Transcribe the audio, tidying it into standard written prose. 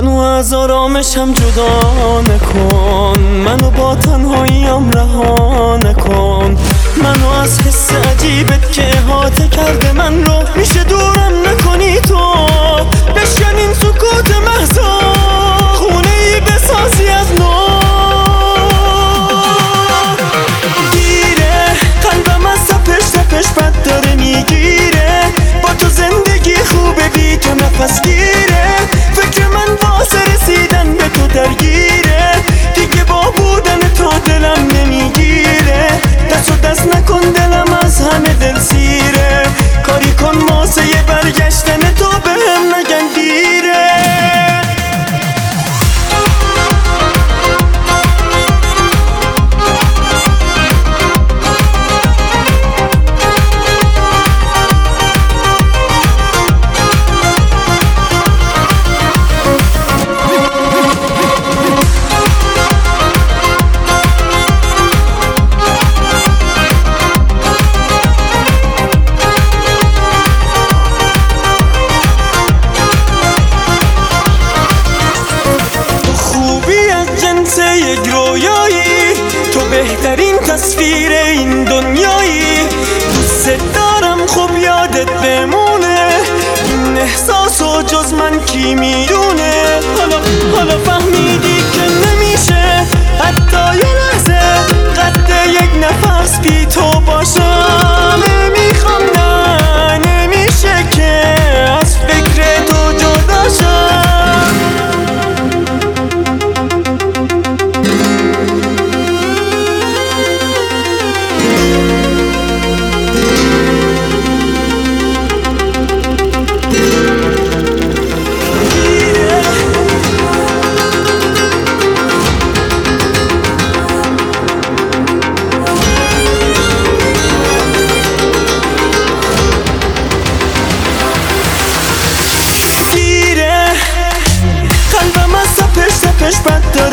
منو از آرامشم جدا نکن، منو با تنهاییم رها نکن، منو از حس عجیبت که احاطه کرده من رو میشه دورم نکنی تو. بشکن این سکوت محضا، خونه ای بسازی از نو. گیره قلبم از سپش بد داره میگیره، با تو زندگی خوبه بی تو نفس گیره. فکر من واسه رسیدن به تو درگیره، دیگه با بودن تو دلم نمیگیره. دست و دست نکن دلم از همه دل سیره، کاری کن واسه یه برگشتن تو بهم نگن دیره. یک رویایی تو بهترین تصویر این دنیایی. دوست دارم خوب یادت بمونه، این احساسو جز من کی میدونه. حالا فهمیدی که نمیشه حتی یه لحظه قد یک نفس بی تو باشم. نمیخوام نه نمیشه که از فکر تو جدا شم. قلبم از سپش بد